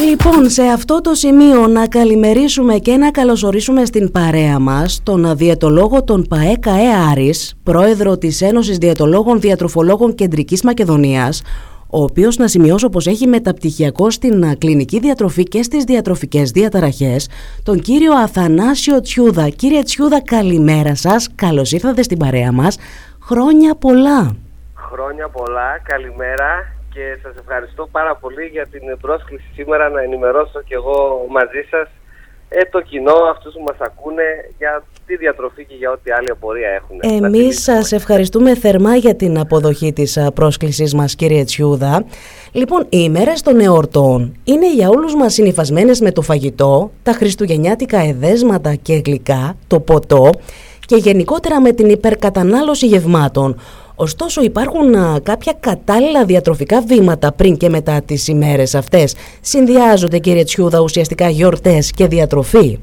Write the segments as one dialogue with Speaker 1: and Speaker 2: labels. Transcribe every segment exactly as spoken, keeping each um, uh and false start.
Speaker 1: Λοιπόν, σε αυτό το σημείο να καλημερίσουμε και να καλωσορίσουμε στην παρέα μας τον διαιτολόγο των ΠΑΕ ΚΑΕ Άρης, πρόεδρο της Ένωσης Διαιτολόγων Διατροφολόγων Κεντρικής Μακεδονίας, ο οποίος, να σημειώσω πως έχει μεταπτυχιακό στην κλινική διατροφή και στις διατροφικές διαταραχές, τον κύριο Αθανάσιο Τσιούδα. Κύριε Τσιούδα, καλημέρα σας, καλώς ήρθατε στην παρέα μας. Χρόνια πολλά.
Speaker 2: Χρόνια πολλά, καλημέρα. Και σας ευχαριστώ πάρα πολύ για την πρόσκληση σήμερα να ενημερώσω και εγώ μαζί σας ε, το κοινό, αυτούς που μας ακούνε, για τη διατροφή και για ό,τι άλλη απορία έχουν.
Speaker 1: Εμείς σας ευχαριστούμε θερμά για την αποδοχή της πρόσκλησης μας, κύριε Τσιούδα. Λοιπόν, οι ημέρες των εορτών είναι για όλους μας συνυφασμένες με το φαγητό, τα χριστουγεννιάτικα εδέσματα και γλυκά, το ποτό και γενικότερα με την υπερκατανάλωση γευμάτων. Ωστόσο, υπάρχουν α, κάποια κατάλληλα διατροφικά βήματα πριν και μετά τις ημέρες αυτές. Συνδυάζονται, κύριε Τσιούδα, ουσιαστικά γιορτές και διατροφή?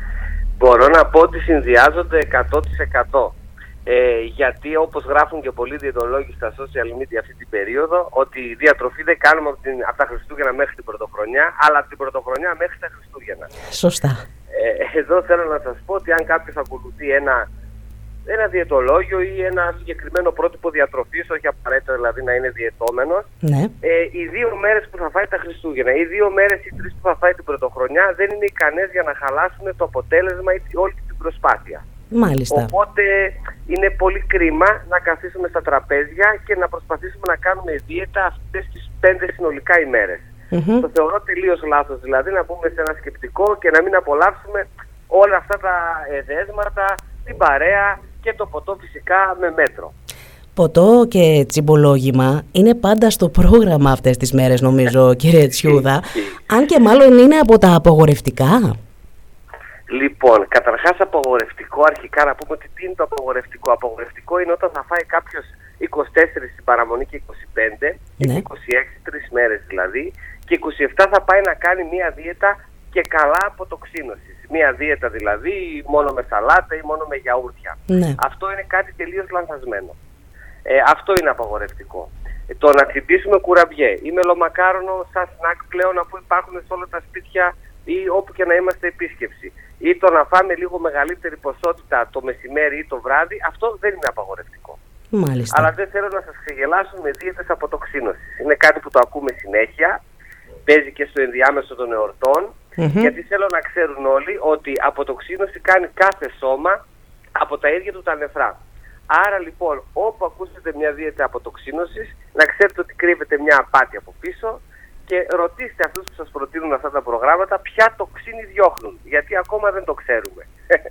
Speaker 2: Μπορώ να πω ότι συνδυάζονται εκατό τοις εκατό. Ε, γιατί, όπως γράφουν και πολλοί διαιτολόγοι στα social media αυτή την περίοδο, ότι η διατροφή δεν κάνουμε από, την, από τα Χριστούγεννα μέχρι την Πρωτοχρονιά, αλλά από την Πρωτοχρονιά μέχρι τα Χριστούγεννα.
Speaker 1: Σωστά.
Speaker 2: Ε, εδώ θέλω να σας πω ότι αν κάποιος ακολουθεί ένα... ένα διαιτολόγιο ή ένα συγκεκριμένο πρότυπο διατροφής, όχι απαραίτητα δηλαδή να είναι διαιτώμενος,
Speaker 1: ναι.
Speaker 2: ε, οι δύο μέρες που θα φάει τα Χριστούγεννα, οι δύο μέρες ή τρεις που θα φάει την Πρωτοχρονιά δεν είναι ικανές για να χαλάσουν το αποτέλεσμα ή όλη την προσπάθεια.
Speaker 1: Μάλιστα.
Speaker 2: Οπότε είναι πολύ κρίμα να καθίσουμε στα τραπέζια και να προσπαθήσουμε να κάνουμε δίαιτα αυτές τις πέντε συνολικά ημέρες. Mm-hmm. Το θεωρώ τελείως λάθος, δηλαδή να πούμε σε ένα σκεπτικό και να μην απολαύσουμε όλα αυτά τα εδέσματα, την παρέα και το ποτό φυσικά με μέτρο.
Speaker 1: Ποτό και τσιμπολόγημα είναι πάντα στο πρόγραμμα αυτές τις μέρες, νομίζω, κύριε Τσιούδα. Αν και μάλλον είναι από τα απαγορευτικά.
Speaker 2: Λοιπόν, καταρχάς απαγορευτικό, αρχικά να πούμε ότι τι είναι το απαγορευτικό. Απαγορευτικό είναι όταν θα φάει κάποιος είκοσι τέσσερα στην παραμονή και είκοσι πέντε, ναι. είκοσι έξι, τρεις μέρες δηλαδή, και είκοσι επτά θα πάει να κάνει μία δίαιτα και καλά αποτοξίνωσης. Μία δίαιτα δηλαδή μόνο με σαλάτα ή μόνο με γιαούρτια. Ναι. Αυτό είναι κάτι τελείως λανθασμένο. Ε, αυτό είναι απαγορευτικό. Ε, το να τσιμπήσουμε κουραμπιέ ή μελομακάρονο σαν σνακ πλέον, αφού υπάρχουν σε όλα τα σπίτια ή όπου και να είμαστε επίσκεψη, ή το να φάμε λίγο μεγαλύτερη ποσότητα το μεσημέρι ή το βράδυ, αυτό δεν είναι απαγορευτικό.
Speaker 1: Μάλιστα.
Speaker 2: Αλλά δεν θέλω να σας ξεγελάσουν με δίαιτες αποτοξίνωσης. Είναι κάτι που το ακούμε συνέχεια, παίζει και στο ενδιάμεσο των εορτών. Mm-hmm. Γιατί θέλω να ξέρουν όλοι ότι αποτοξίνωση κάνει κάθε σώμα από τα ίδια του τα νεφρά. Άρα λοιπόν, όπου ακούσετε μια δίαιτα αποτοξίνωσης, να ξέρετε ότι κρύβεται μια απάτη από πίσω και ρωτήστε αυτούς που σας προτείνουν αυτά τα προγράμματα ποια τοξίνη διώχνουν, γιατί ακόμα δεν το ξέρουμε.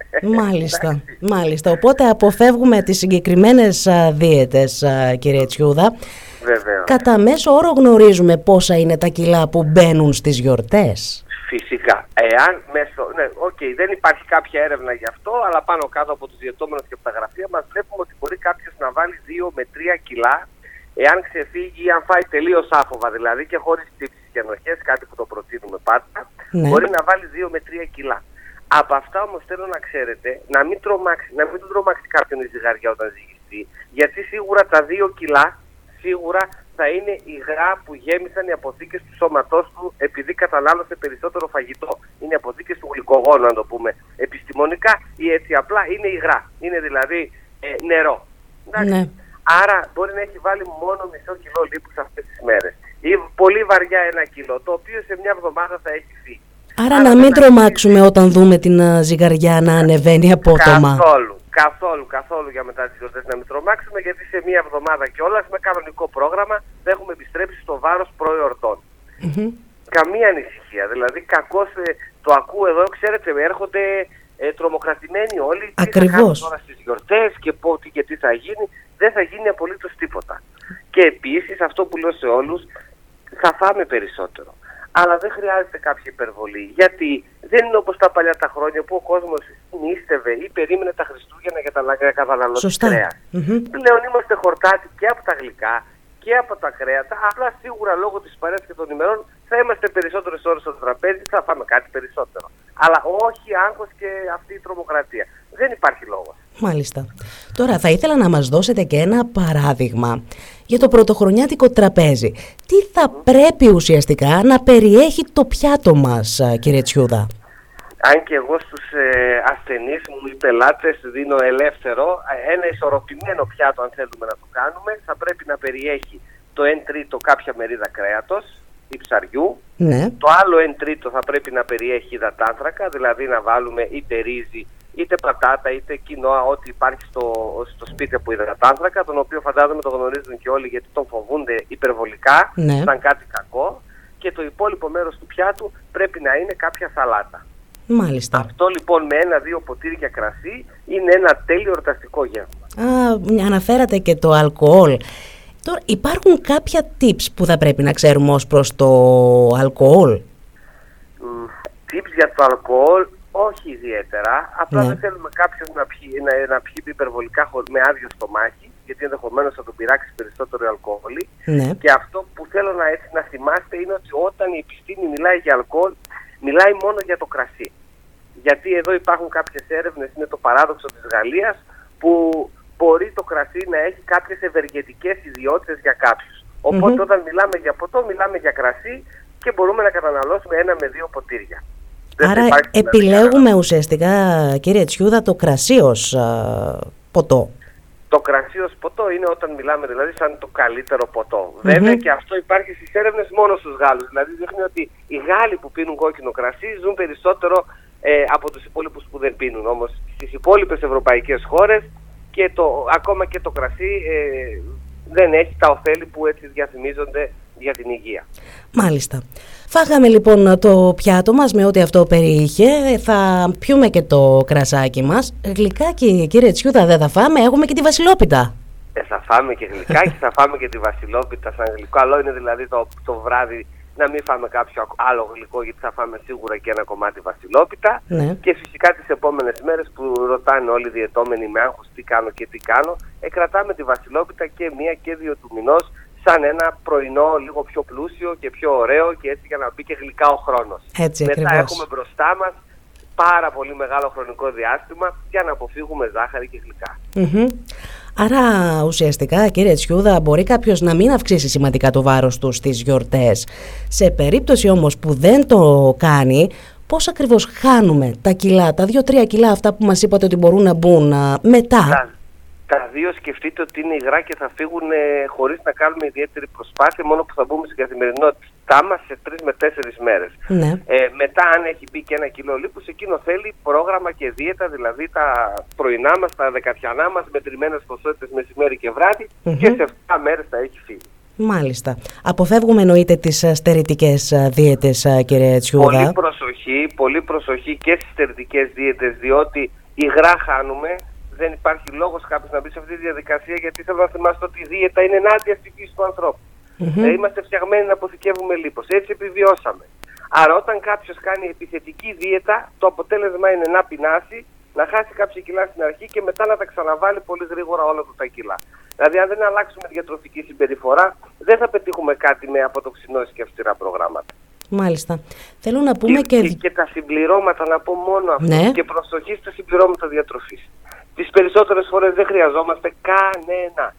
Speaker 1: Μάλιστα, μάλιστα. Οπότε αποφεύγουμε τις συγκεκριμένες α, δίαιτες, α, κύριε Τσιούδα.
Speaker 2: Βεβαίως.
Speaker 1: Κατά μέσο όρο γνωρίζουμε πόσα είναι τα κιλά που μπαίνουν στις γιορτές?
Speaker 2: Φυσικά. Εάν μέσω, ναι, okay, δεν υπάρχει κάποια έρευνα γι' αυτό, αλλά πάνω κάτω από τους διαιτώμενους και από τα γραφεία μας βλέπουμε ότι μπορεί κάποιος να βάλει δύο με τρία κιλά εάν ξεφύγει ή αν φάει τελείως άφοβα, δηλαδή και χωρίς τύψεις και ενοχές, κάτι που το προτείνουμε πάντα, ναι. Μπορεί να βάλει δύο με τρία κιλά. Από αυτά όμως θέλω να ξέρετε, να μην, τρομάξει, να μην τον τρομάξει κάποιον η ζυγαριά όταν ζυγιστεί, γιατί σίγουρα τα δύο κιλά σίγουρα θα είναι υγρά που γέμισαν οι αποθήκες του σώματός του επειδή κατανάλωσε περισσότερο φαγητό. Είναι αποθήκες του γλυκογόνου, αν το πούμε επιστημονικά, ή έτσι απλά είναι υγρά. Είναι δηλαδή ε, νερό. Ναι. Άρα μπορεί να έχει βάλει μόνο μισό κιλό λίπους αυτές τις μέρες. Ή πολύ βαριά ένα κιλό, το οποίο σε μια εβδομάδα θα έχει φύγει.
Speaker 1: Άρα, Άρα να μην τρομάξουμε έχει... όταν δούμε την uh, ζυγαριά να ανεβαίνει απότομα.
Speaker 2: Καθόλου. Καθόλου, καθόλου για μετά τις γιορτές να μην τρομάξουμε, γιατί σε μία εβδομάδα κιόλας με κανονικό πρόγραμμα θα έχουμε επιστρέψει στο βάρος προεορτών. Mm-hmm. Καμία ανησυχία. Δηλαδή, κακώς ε, το ακούω εδώ, ξέρετε, έρχονται ε, τρομοκρατημένοι όλοι.
Speaker 1: Ακριβώς.
Speaker 2: Τι θα κάνουν τώρα στις γιορτές και πότε και τι θα γίνει. Δεν θα γίνει απολύτως τίποτα. Και επίσης, αυτό που λέω σε όλους, θα φάμε περισσότερο. Αλλά δεν χρειάζεται κάποια υπερβολή, γιατί δεν είναι όπως τα παλιά τα χρόνια που ο κόσμος νίστευε ή περίμενε τα Χριστούγεννα για τα καταναλωτή κρέας. Mm-hmm. Πλέον είμαστε χορτάτοι και από τα γλυκά και από τα κρέατα, απλά σίγουρα λόγω της παρέας και των ημερών θα είμαστε περισσότερες ώρες στο τραπέζι, θα φάμε κάτι περισσότερο. Αλλά όχι άγχος και αυτή η τρομοκρατία. Δεν υπάρχει λόγος.
Speaker 1: Μάλιστα. Τώρα θα ήθελα να μας δώσετε και ένα παράδειγμα για το πρωτοχρονιάτικο τραπέζι. Τι θα πρέπει ουσιαστικά να περιέχει το πιάτο μας, κύριε Τσιούδα?
Speaker 2: Αν και εγώ στους ε, ασθενείς μου οι πελάτες δίνω ελεύθερο, ένα ισορροπημένο πιάτο αν θέλουμε να το κάνουμε, θα πρέπει να περιέχει το εν τρίτο κάποια μερίδα κρέατος ή ψαριού.
Speaker 1: Ναι.
Speaker 2: Το άλλο εν τρίτο θα πρέπει να περιέχει υδατάνθρακα, δηλαδή να βάλουμε είτε ρύζι, είτε πατάτα, είτε κοινόα, ό,τι υπάρχει στο, στο σπίτι από υδατάνθρακα, τον οποίο φαντάζομαι το γνωρίζουν και όλοι γιατί τον φοβούνται υπερβολικά,
Speaker 1: ναι.
Speaker 2: σαν κάτι κακό. Και το υπόλοιπο μέρος του πιάτου πρέπει να είναι κάποια σαλάτα.
Speaker 1: Μάλιστα.
Speaker 2: Αυτό λοιπόν με ένα-δύο ποτήρια κρασί είναι ένα τέλειο εορταστικό γεύμα.
Speaker 1: Α, αναφέρατε και το αλκοόλ. Τώρα υπάρχουν κάποια tips που θα πρέπει να ξέρουμε ως προς το αλκοόλ?
Speaker 2: Mm, tips για το αλκοόλ όχι ιδιαίτερα. Απλά
Speaker 1: ναι.
Speaker 2: δεν θέλουμε κάποιος να πιει, να, να πιει υπερβολικά με άδειο στομάχι, γιατί ενδεχομένως θα τον πειράξει περισσότερο η αλκοόλη.
Speaker 1: Ναι.
Speaker 2: Και αυτό που θέλω να, έτσι, να θυμάστε είναι ότι όταν η επιστήμη μιλάει για αλκοόλ, μιλάει μόνο για το κρασί. Γιατί εδώ υπάρχουν κάποιες έρευνες, είναι το παράδοξο της Γαλλίας, που μπορεί το κρασί να έχει κάποιες ευεργετικές ιδιότητες για κάποιους. Οπότε mm-hmm. όταν μιλάμε για ποτό, μιλάμε για κρασί και μπορούμε να καταναλώσουμε ένα με δύο ποτήρια.
Speaker 1: Άρα επιλέγουμε ουσιαστικά, κύριε Τσιούδα, το κρασί ως α, ποτό.
Speaker 2: Το κρασί ως ποτό είναι όταν μιλάμε δηλαδή σαν το καλύτερο ποτό. Mm-hmm. Βέβαια και αυτό υπάρχει στις έρευνες μόνο στους Γάλλους. Δηλαδή δείχνει ότι οι Γάλλοι που πίνουν κόκκινο κρασί ζουν περισσότερο ε, από τους υπόλοιπους που δεν πίνουν. Όμως στις υπόλοιπες ευρωπαϊκές χώρες και το, ακόμα και το κρασί ε, δεν έχει τα ωφέλη που έτσι διαφημίζονται για την υγεία.
Speaker 1: Μάλιστα. Φάγαμε λοιπόν το πιάτο μας με ό,τι αυτό περιείχε. Θα πιούμε και το κρασάκι μας. Γλυκάκι, κύριε Τσιούδα, δεν θα φάμε? Έχουμε και τη βασιλόπιτα.
Speaker 2: Ε, θα φάμε και γλυκάκι, θα φάμε και τη βασιλόπιτα σαν γλυκό. Καλό είναι δηλαδή το, το βράδυ να μην φάμε κάποιο άλλο γλυκό, γιατί θα φάμε σίγουρα και ένα κομμάτι βασιλόπιτα.
Speaker 1: Ναι.
Speaker 2: Και φυσικά τις επόμενες μέρες που ρωτάνε όλοι οι διαιτώμενοι με άγχος τι κάνω και τι κάνω, ε, κρατάμε τη βασιλόπιτα και μία και δύο του μηνός, σαν ένα πρωινό λίγο πιο πλούσιο και πιο ωραίο, και έτσι για να μπει και γλυκά ο χρόνος.
Speaker 1: Έτσι,
Speaker 2: μετά
Speaker 1: ακριβώς.
Speaker 2: έχουμε μπροστά μας πάρα πολύ μεγάλο χρονικό διάστημα για να αποφύγουμε ζάχαρη και γλυκά.
Speaker 1: Mm-hmm. Άρα ουσιαστικά, κύριε Τσιούδα, μπορεί κάποιος να μην αυξήσει σημαντικά το βάρος του στις γιορτές. Σε περίπτωση όμως που δεν το κάνει, πώς ακριβώς χάνουμε τα κιλά, τα δύο-τρία κιλά αυτά που μας είπατε ότι μπορούν να μπουν μετά?
Speaker 2: Τα, τα δύο σκεφτείτε ότι είναι υγρά και θα φύγουν ε, χωρίς να κάνουμε ιδιαίτερη προσπάθεια, μόνο που θα μπούμε στην καθημερινότητά μας σε τρεις με τέσσερις μέρες.
Speaker 1: Ναι.
Speaker 2: Ε, μετά, αν έχει μπει και ένα κιλό λίπους, εκείνο θέλει πρόγραμμα και δίαιτα, δηλαδή τα πρωινά μας, τα δεκατιανά μας, μετρημένες ποσότητες μεσημέρι και βράδυ, mm-hmm. και σε επτά μέρες θα έχει φύγει. Μάλιστα.
Speaker 1: Αποφεύγουμε εννοείται τις στερητικές δίαιτες, κύριε Τσιούδα.
Speaker 2: Πολύ προσοχή, πολύ προσοχή και στις στερητικές δίαιτες, διότι υγρά χάνουμε. Δεν υπάρχει λόγος κάποιος να μπει σε αυτή τη διαδικασία, γιατί θέλω να θυμάστε ότι η δίαιτα είναι ενάντια στη φύση του ανθρώπου. Mm-hmm. Ε, είμαστε φτιαγμένοι να αποθηκεύουμε λίπος. Έτσι επιβιώσαμε. Άρα, όταν κάποιος κάνει επιθετική δίαιτα, το αποτέλεσμα είναι να πεινάσει, να χάσει κάποια κιλά στην αρχή και μετά να τα ξαναβάλει πολύ γρήγορα όλα του τα κιλά. Δηλαδή, αν δεν αλλάξουμε διατροφική συμπεριφορά, δεν θα πετύχουμε κάτι με αποτοξινώσεις και αυστηρά προγράμματα.
Speaker 1: Μάλιστα. Θέλω να πούμε
Speaker 2: και,
Speaker 1: και...
Speaker 2: και... και τα συμπληρώματα, να πω μόνο αυτό,
Speaker 1: ναι.
Speaker 2: και προσοχή στα συμπληρώματα διατροφής. Τις περισσότερες φορές δεν χρειαζόμαστε κανένα.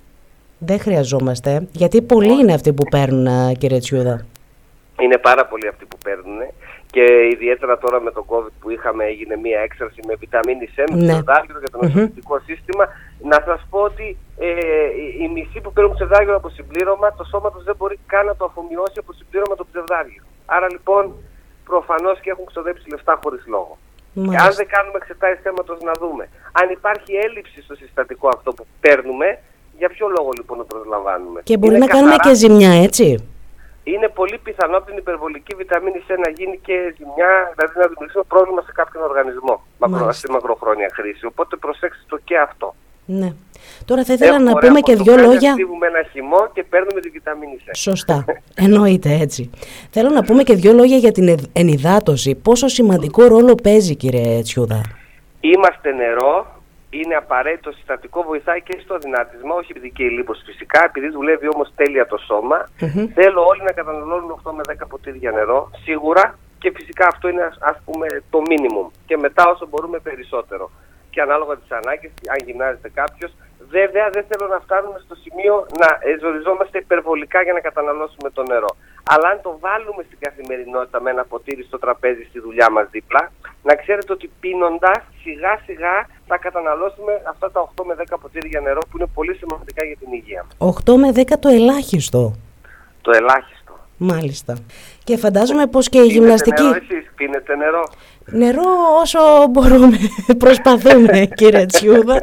Speaker 1: Δεν χρειαζόμαστε, γιατί πολλοί είναι αυτοί που παίρνουν, κύριε Τσιούδα.
Speaker 2: Είναι πάρα πολλοί αυτοί που παίρνουν και ιδιαίτερα τώρα με τον COVID που είχαμε, έγινε μια έξαρση με βιταμίνη C, με
Speaker 1: ναι.
Speaker 2: ψευδάργυρο για το νοσοποιητικό mm-hmm. σύστημα. Να σας πω ότι ε, οι μισοί που παίρνουν ψευδάργυρο από συμπλήρωμα, το σώμα τους δεν μπορεί καν να το αφομοιώσει από συμπλήρωμα το ψευδάργυρο. Άρα λοιπόν προφανώς και έχουν ξοδέψει λεφτά χωρίς λόγο.
Speaker 1: Μάλιστα.
Speaker 2: Αν δεν κάνουμε εξετάσεις θέματος να δούμε αν υπάρχει έλλειψη στο συστατικό αυτό που παίρνουμε, για ποιο λόγο λοιπόν να προσλαμβάνουμε?
Speaker 1: Και μπορεί
Speaker 2: είναι
Speaker 1: να καθαρά... κάνουμε και ζημιά, έτσι.
Speaker 2: Είναι πολύ πιθανό από την υπερβολική βιταμίνη C να γίνει και ζημιά, δηλαδή να δημιουργήσουμε πρόβλημα σε κάποιον οργανισμό μακρο, στη μακροχρόνια χρήση. Οπότε προσέξτε το και αυτό.
Speaker 1: Ναι. Τώρα θα ήθελα
Speaker 2: Έχουμε
Speaker 1: να πούμε και δύο λόγια.
Speaker 2: Στίβουμε ένα χυμό και παίρνουμε τη βιταμίνη C.
Speaker 1: Σωστά. Εννοείται έτσι. Θέλω να πούμε και δύο λόγια για την ενυδάτωση. Πόσο σημαντικό ρόλο παίζει, κύριε Τσιούδα?
Speaker 2: Είμαστε νερό. Είναι απαραίτητο συστατικό, βοηθάει και στο δυνατισμό, όχι επειδή και η λίπος φυσικά, επειδή δουλεύει όμως τέλεια το σώμα. Mm-hmm. Θέλω όλοι να καταναλώνουν οκτώ με δέκα ποτήρια νερό, σίγουρα, και φυσικά αυτό είναι ας πούμε το minimum. Και μετά όσο μπορούμε περισσότερο. Και ανάλογα τις ανάγκες, αν γυμνάζεται κάποιος, Βέβαια δεν θέλω να φτάνουμε στο σημείο να ζοριζόμαστε υπερβολικά για να καταναλώσουμε το νερό. Αλλά αν το βάλουμε στην καθημερινότητα με ένα ποτήρι στο τραπέζι στη δουλειά μας δίπλα, να ξέρετε ότι πίνοντας σιγά σιγά θα καταναλώσουμε αυτά τα οκτώ με δέκα ποτήρια νερό που είναι πολύ σημαντικά για την υγεία μας.
Speaker 1: οκτώ με δέκα το ελάχιστο.
Speaker 2: Το ελάχιστο.
Speaker 1: Μάλιστα. Και φαντάζομαι πως και η
Speaker 2: πίνετε
Speaker 1: γυμναστική...
Speaker 2: Νερό εσείς, πίνετε νερό?
Speaker 1: Νερό όσο μπορούμε. Προσπαθούμε, κύριε Τσιούδα.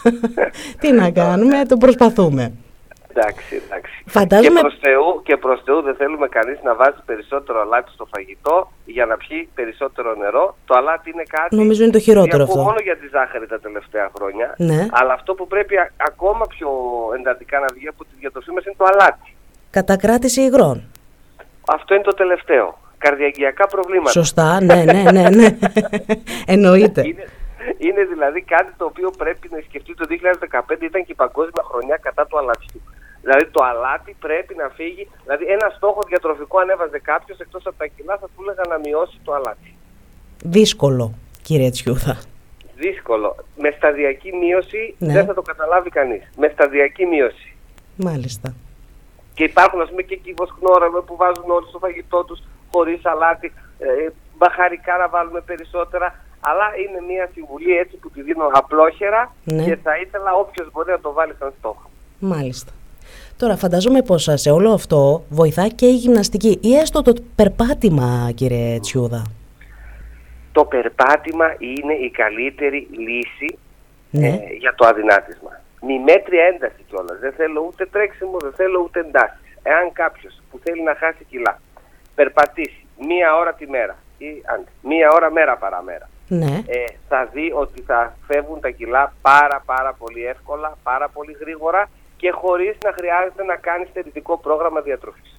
Speaker 1: Τι να κάνουμε, το προσπαθούμε.
Speaker 2: Εντάξει, εντάξει.
Speaker 1: Φαντάζομαι...
Speaker 2: Και προς Θεού, και προς Θεού δεν θέλουμε κανείς να βάζει περισσότερο αλάτι στο φαγητό για να πιει περισσότερο νερό. Το αλάτι είναι κάτι...
Speaker 1: Νομίζω είναι το χειρότερο αυτό.
Speaker 2: Μόνο για τη ζάχαρη τα τελευταία χρόνια.
Speaker 1: Ναι.
Speaker 2: Αλλά αυτό που πρέπει α, ακόμα πιο εντατικά να βγει από τη διατροφή μας είναι το αλάτι.
Speaker 1: Κατακράτηση υγρών.
Speaker 2: Αυτό είναι το τελευταίο. Καρδιαγγειακά προβλήματα.
Speaker 1: Σωστά, ναι, ναι, ναι, ναι. Εννοείται.
Speaker 2: Είναι, είναι δηλαδή κάτι το οποίο πρέπει να σκεφτεί. Το δύο χιλιάδες δεκαπέντε ήταν και η παγκόσμια χρονιά κατά του αλατιού. Δηλαδή το αλάτι πρέπει να φύγει. Δηλαδή ένα στόχο διατροφικό ανέβαζε κάποιος εκτός από τα κιλά, θα του έλεγα να μειώσει το αλάτι.
Speaker 1: Δύσκολο, κύριε Τσιούδα.
Speaker 2: Δύσκολο. Με σταδιακή μείωση
Speaker 1: ναι.
Speaker 2: δεν θα το καταλάβει κανείς. Με σταδιακή μείωση.
Speaker 1: Μάλιστα.
Speaker 2: Και υπάρχουν ας πούμε και κυβοσκνόρα που βάζουν όλοι στο φαγητό τους χωρίς αλάτι. Ε, μπαχαρικά να βάλουμε περισσότερα. Αλλά είναι μια συμβουλή έτσι που τη δίνω απλόχερα ναι. και θα ήθελα όποιος μπορεί να το βάλει σαν στόχο.
Speaker 1: Μάλιστα. Τώρα φαντάζομαι πως σε όλο αυτό βοηθά και η γυμναστική ή έστω το περπάτημα, κύριε Τσιούδα.
Speaker 2: Το περπάτημα είναι η καλύτερη λύση
Speaker 1: ναι.
Speaker 2: ε, για το αδυνάτισμα. Μη μέτρια ένταση κιόλας. Δεν θέλω ούτε τρέξιμο, δεν θέλω ούτε εντάσεις. Εάν κάποιος που θέλει να χάσει κιλά περπατήσει μία ώρα τη μέρα ή αν, μία ώρα μέρα παραμέρα,
Speaker 1: ναι.
Speaker 2: ε, θα δει ότι θα φεύγουν τα κιλά πάρα πάρα πολύ εύκολα, πάρα πολύ γρήγορα και χωρίς να χρειάζεται να κάνει στερητικό πρόγραμμα διατροφής.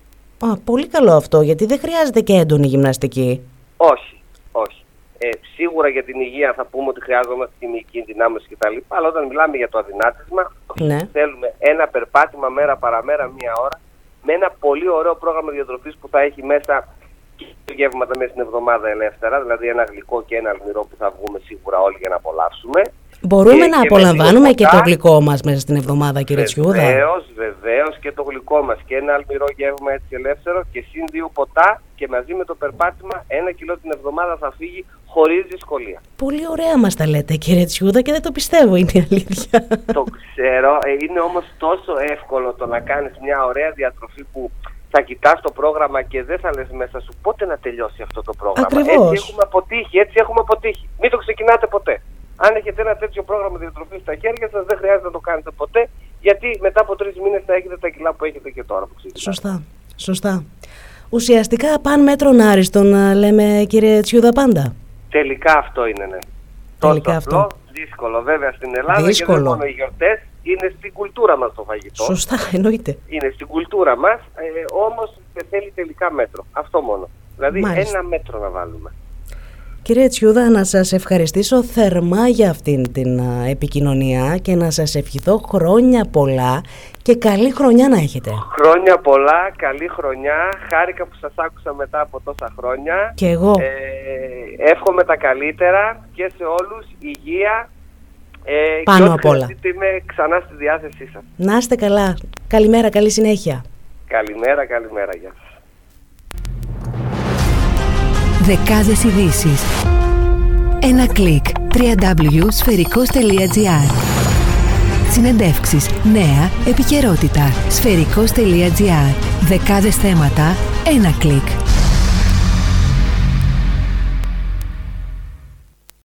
Speaker 1: Α, πολύ καλό αυτό, γιατί δεν χρειάζεται και έντονη γυμναστική.
Speaker 2: Όχι, όχι. Ε, σίγουρα για την υγεία θα πούμε ότι χρειάζομαστε χημική ενδυνάμωση κτλ. Αλλά όταν μιλάμε για το αδυνάτισμα,
Speaker 1: ναι.
Speaker 2: θέλουμε ένα περπάτημα μέρα παραμέρα μία ώρα με ένα πολύ ωραίο πρόγραμμα διατροφής που θα έχει μέσα και γεύματα μέσα στην εβδομάδα ελεύθερα, δηλαδή ένα γλυκό και ένα αλμυρό που θα βγούμε σίγουρα όλοι για να απολαύσουμε.
Speaker 1: Μπορούμε
Speaker 2: και,
Speaker 1: να
Speaker 2: και
Speaker 1: απολαμβάνουμε και το γλυκό μας μέσα στην εβδομάδα, κύριε Τσιούδα.
Speaker 2: Βεβαίως, βεβαίως και το γλυκό μας και ένα αλμυρό γεύμα έτσι ελεύθερο και συν δύο ποτά και μαζί με το περπάτημα ένα κιλό την εβδομάδα θα φύγει χωρίς δυσκολία.
Speaker 1: Πολύ ωραία μας τα λέτε, κύριε Τσιούδα, και δεν το πιστεύω, είναι η αλήθεια.
Speaker 2: Το ξέρω, είναι όμως τόσο εύκολο το να κάνεις μια ωραία διατροφή που θα κοιτάς το πρόγραμμα και δεν θα λες μέσα σου πότε να τελειώσει αυτό το πρόγραμμα.
Speaker 1: Ακριβώς.
Speaker 2: Έτσι έχουμε αποτύχει, έτσι έχουμε αποτύχει. Μην το ξεκινάτε ποτέ. Αν έχετε ένα τέτοιο πρόγραμμα διατροφής στα χέρια σας, δεν χρειάζεται να το κάνετε ποτέ, γιατί μετά από τρεις μήνες θα έχετε τα κιλά που έχετε και τώρα που ξεκινάτε.
Speaker 1: Σωστά, σωστά. Ουσιαστικά παν μέτρον άριστον, λέμε, κύριε Τσιούδα, πάντα.
Speaker 2: Τελικά αυτό είναι, ναι.
Speaker 1: Τελικά
Speaker 2: τόσο
Speaker 1: αυτό.
Speaker 2: απλό, δύσκολο βέβαια στην Ελλάδα
Speaker 1: δύσκολο.
Speaker 2: Και δεν μόνο οι γιορτές, είναι στην κουλτούρα μας το φαγητό.
Speaker 1: Σωστά, εννοείται.
Speaker 2: Είναι στην κουλτούρα μας, ε, όμως θέλει τελικά μέτρο. Αυτό μόνο. Δηλαδή
Speaker 1: Μάλιστα.
Speaker 2: ένα μέτρο να βάλουμε.
Speaker 1: Κύριε Τσιούδα, να σας ευχαριστήσω θερμά για αυτήν την α, επικοινωνία και να σας ευχηθώ χρόνια πολλά και καλή χρονιά να έχετε.
Speaker 2: Χρόνια πολλά, καλή χρονιά. Χάρηκα που σας άκουσα μετά από τόσα χρόνια.
Speaker 1: Και εγώ.
Speaker 2: Ε, εύχομαι τα καλύτερα και σε όλους, υγεία. Ε,
Speaker 1: Πάνω
Speaker 2: και
Speaker 1: απ' όλα.
Speaker 2: Είμαι ξανά στη διάθεσή σας.
Speaker 1: Να είστε καλά. Καλημέρα, καλή συνέχεια.
Speaker 2: Καλημέρα, καλημέρα. Γεια σας.
Speaker 3: Δεκάδες ειδήσεις. Ένα κλικ. double-u double-u double-u τελεία σφαιρικός τελεία τζι άρ. Συνεντεύξεις, νέα, επικαιρότητα. Σφαιρικός τελεία τζι άρ. Δεκάδες θέματα. Ένα κλικ.